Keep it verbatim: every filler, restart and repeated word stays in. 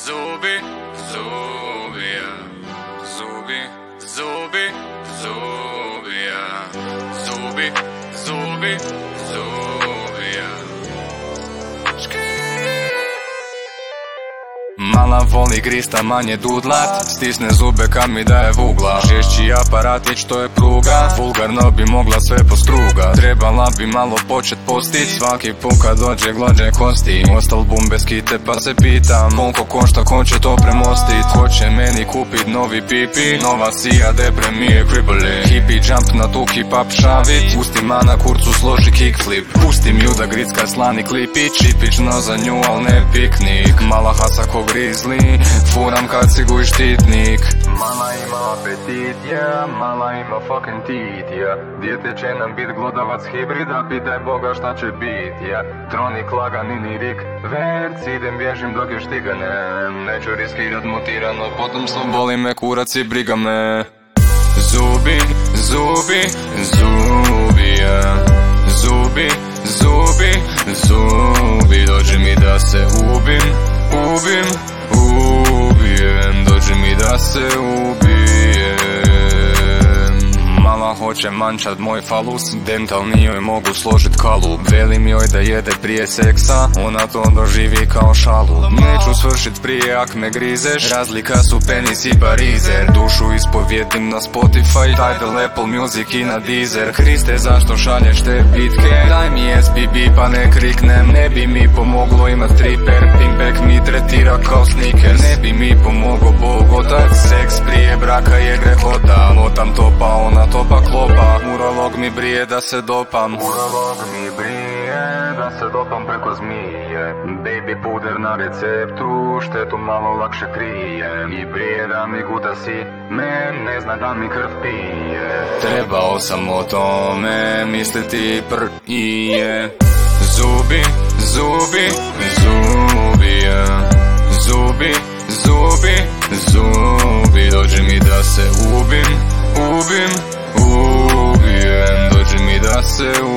Zubi, zubi, ja. Zubi, zubi, zubi, ja. Zubi, zubi, zubi, ja. Mala voli grista, manje dudlat, stisne zube kad mi daje vugla. Žešći aparatić, to je pruga, vulgarno bi mogla sve postruga. Trebala bi malo počet postit, svaki put kad dođe glađe kosti. Ostal bum bez kite pa se pitam, koliko košta, ko će to premostit. Ko će meni kupit novi pipi, nova sija depre mi je kriboli. Hippie jump na tu hip hop šavit, pusti ma na kurcu složi kickflip. Pustim ju da gricka slani klipić, tipično za nju al ne piknik. Mala hasa ko grizzly, furam kad si guj štitnik. Mala ima apetit, ja, mala ima fucking tit, ja. Dijete će nam bit glodavac hibrida, pitaj Boga šta će bit, ja. Tronik, lagan, ini rik, verc, idem bježim dok još stiganem. Neću riskirat mutirano potomstvo, boli me kurac i briga me. Zubi, zubi, zubi, ja. Zubi, zubi, zubi, dođi mi da se ubim, ubim, ubijem, dođi mi da se ubijem. Mala hoće mančat moj falus, dentalni joj mogu složit kalup. Velim joj da jede prije seksa, ona to doživi kao šalu. Neću svršit prije ak me grizeš, razlika su penis i parizer. Dušu ispovjedim na Spotify, Tidal, Apple Music i na Deezer. Kriste, zašto šalješ te bitke? Daj mi S B B pa ne kriknem. Ne bi mi pomoglo imat triper, pimpek mi tretira kao sneakers. Ne bi mi pomogao Bog otac, seks prije braka je grehota. Motam topa, ona topa klopa, urolog mi brije da se dopam. Urolog mi brije da se dopam preko zmije. Baby puder na receptu, štetu malo lakše krije. I prije da mi guta si me, ne zna da mi krv pije. Trebao sam o tome misliti prije. Zubi, zubi, zubi, ja. Zubi, zubi, zubi, dođi mi da se ubim, ubim, ubijem, dođi mi da se